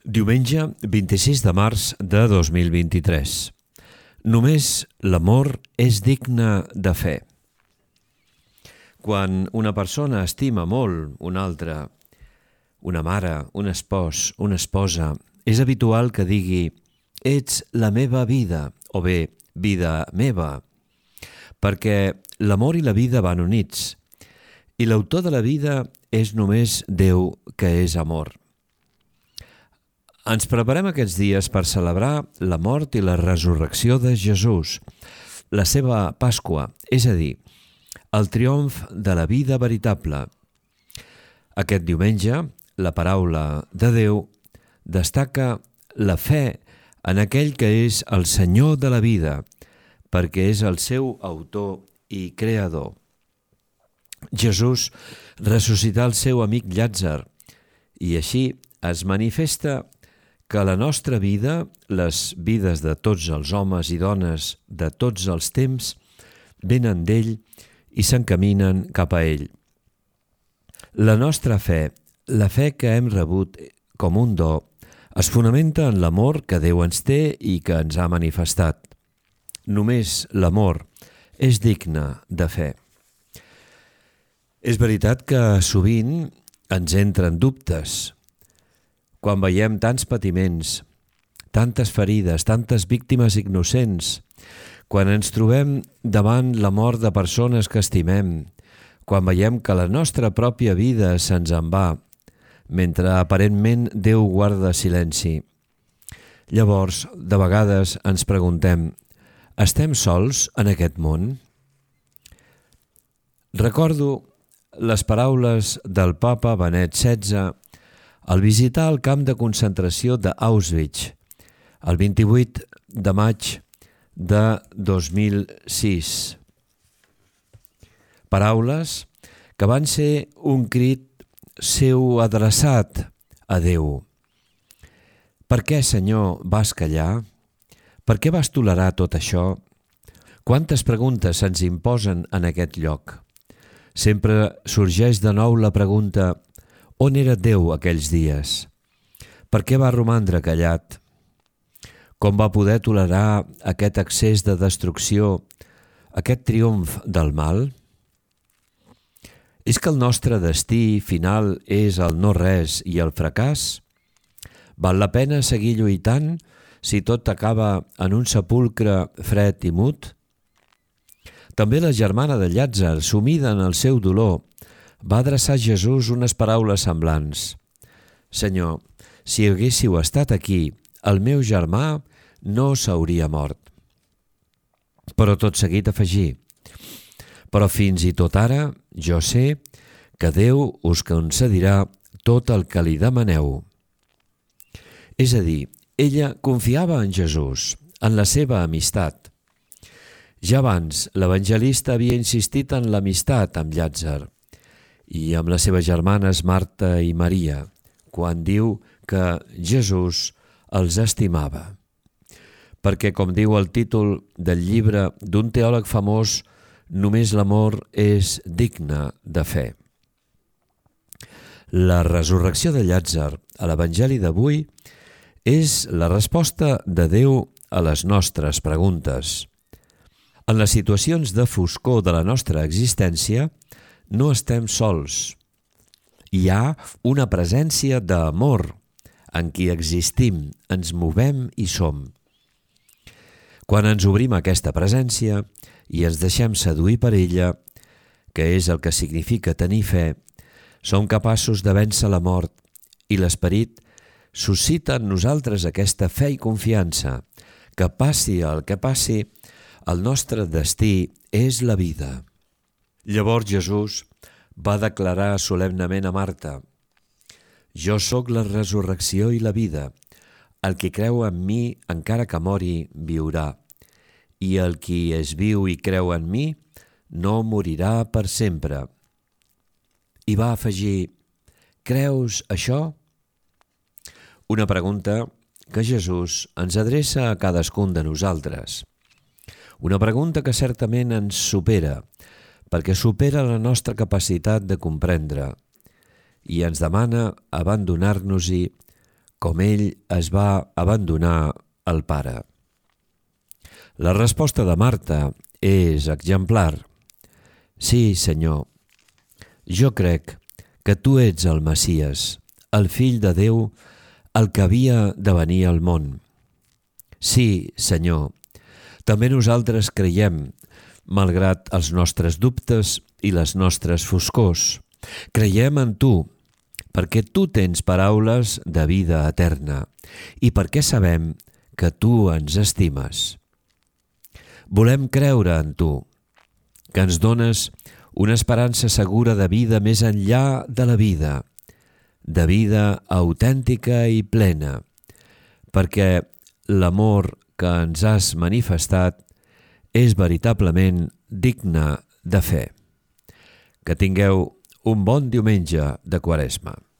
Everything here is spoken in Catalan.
Diumenge 26 de març de 2023. Només l'amor és digne de fe. Quan una persona estima molt una altra, una mare, un espòs, una esposa, és habitual que digui «ets la meva vida» o bé «vida meva», perquè l'amor i la vida van units, i l'autor de la vida és només Déu, que és amor. Ens preparem aquests dies per celebrar la mort i la resurrecció de Jesús, la seva Pasqua, és a dir, el triomf de la vida veritable. Aquest diumenge, la paraula de Déu destaca la fe en aquell que és el Senyor de la vida, perquè és el seu autor i creador. Jesús ressuscità el seu amic Llàtzer i així es manifesta que la nostra vida, les vides de tots els homes i dones de tots els temps, venen d'ell i s'encaminen cap a ell. La nostra fe, la fe que hem rebut com un do, es fonamenta en l'amor que Déu ens té i que ens ha manifestat. Només l'amor és digne de fe. És veritat que sovint ens entren dubtes. Quan veiem tants patiments, tantes ferides, tantes víctimes innocents, quan ens trobem davant la mort de persones que estimem, quan veiem que la nostra pròpia vida se'ns en va, mentre aparentment Déu guarda silenci. Llavors, de vegades ens preguntem, estem sols en aquest món? Recordo les paraules del papa Benet XVI al visitar el camp de concentració d'Auschwitz, el 28 de maig de 2006. Paraules que van ser un crit seu adreçat a Déu. Per què, Senyor, vas callar? Per què vas tolerar tot això? Quantes preguntes se'ns imposen en aquest lloc? Sempre sorgeix de nou la pregunta: on era Déu aquells dies? Per què va romandre callat? Com va poder tolerar aquest excés de destrucció, aquest triomf del mal? És que el nostre destí final és el no-res i el fracàs? Val la pena seguir lluitant si tot acaba en un sepulcre fred i mut? També la germana de Llàtzer, sumida en el seu dolor, va adreçar a Jesús unes paraules semblants. Senyor, si haguéssiu estat aquí, el meu germà no s'hauria mort. Però tot seguit afegí, però fins i tot ara jo sé que Déu us concedirà tot el que li demaneu. És a dir, ella confiava en Jesús, en la seva amistat. Ja abans, l'evangelista havia insistit en l'amistat amb Llàtzer i amb les seves germanes Marta i Maria, quan diu que Jesús els estimava. Perquè, com diu el títol del llibre d'un teòleg famós, només l'amor és digne de fe. La resurrecció de Llàtzer a l'Evangeli d'avui és la resposta de Déu a les nostres preguntes. En les situacions de foscor de la nostra existència, no estem sols. Hi ha una presència d'amor en qui existim, ens movem i som. Quan ens obrim a aquesta presència i ens deixem seduir per ella, que és el que significa tenir fe, som capaços de vèncer la mort i l'esperit suscita en nosaltres aquesta fe i confiança que passi el que passi, el nostre destí és la vida. Llavors Jesús va declarar solemnement a Marta: «Jo sóc la resurrecció i la vida. El qui creu en mi, encara que mori, viurà. I el qui és viu i creu en mi, no morirà per sempre». I va afegir: «Creus això?» Una pregunta que Jesús ens adreça a cadascun de nosaltres. Una pregunta que certament ens supera, perquè supera la nostra capacitat de comprendre i ens demana abandonar-nos-hi com ell es va abandonar al Pare. La resposta de Marta és exemplar. Sí, Senyor, jo crec que tu ets el Messies, el Fill de Déu, el que havia de venir al món. Sí, Senyor, també nosaltres creiem, malgrat els nostres dubtes i les nostres foscors. Creiem en tu, perquè tu tens paraules de vida eterna i perquè sabem que tu ens estimes. Volem creure en tu, que ens dones una esperança segura de vida més enllà de la vida, de vida autèntica i plena, perquè l'amor que ens has manifestat és veritablement digne de fe. Que tingueu un bon diumenge de Quaresma.